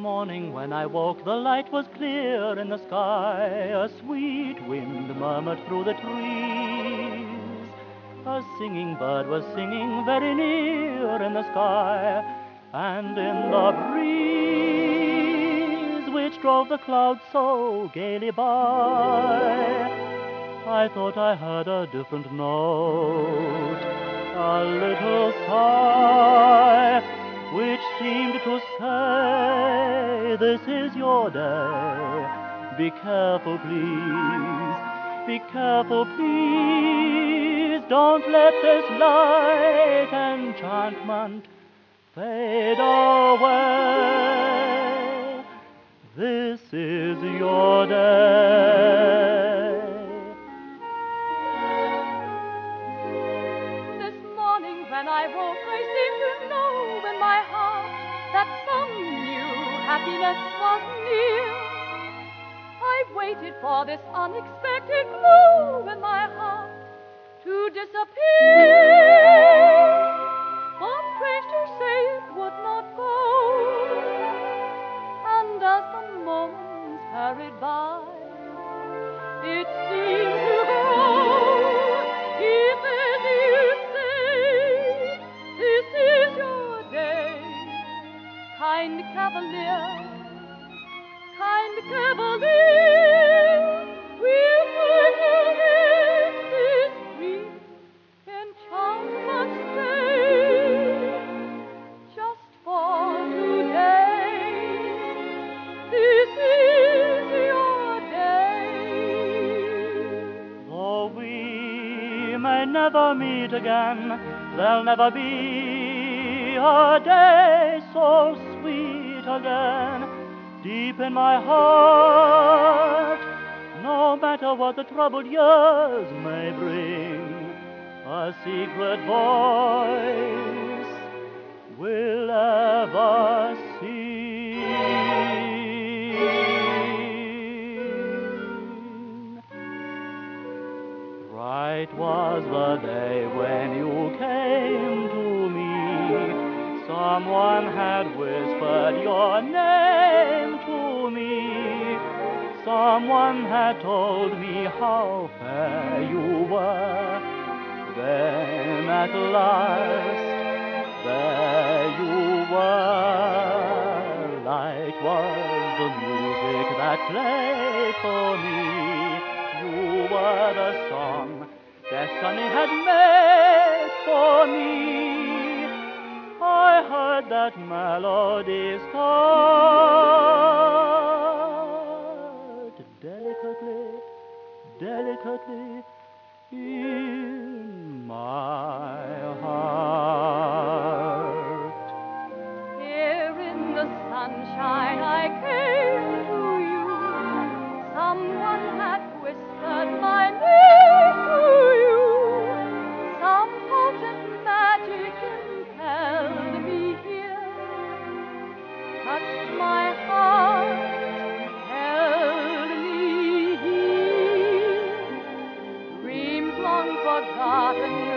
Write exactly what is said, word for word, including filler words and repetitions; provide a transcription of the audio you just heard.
morning when I woke, the light was clear in the sky. A sweet wind murmured through the trees. A singing bird was singing very near in the sky. And in the breeze which drove the clouds so gaily by, I thought I heard a different note, a little sigh, which seemed to say, this is your day. Be careful, please, be careful, please. Don't let this light enchantment fade away. This is your day. This morning when I woke, I seemed to know in my heart that some new happiness was near. I waited for this unexpected glow in my heart to disappear. But strange to say, it would not go. And as the moments hurried by, it seemed to grow. Even you say, this is your day. Kind cavalier, kind cavalier, we'll try to make this sweet enchantment stay. Just for today, this is your day. Though we may never meet again, there'll never be a day so sweet again. Deep in my heart, no matter what the troubled years may bring, a secret voice will ever sing. Bright was the day when you came to me. Someone had whispered your name to me. Someone had told me how fair you were. Then at last, there you were. Light was the music that played for me. You were the song destiny had made for me. I heard that melody start delicately, delicately in my heart. Here in the sunshine I came to you. Someone had whispered my name to you. Some potent magic impelled me here. Touched my heart, held me here. Dreams long forgotten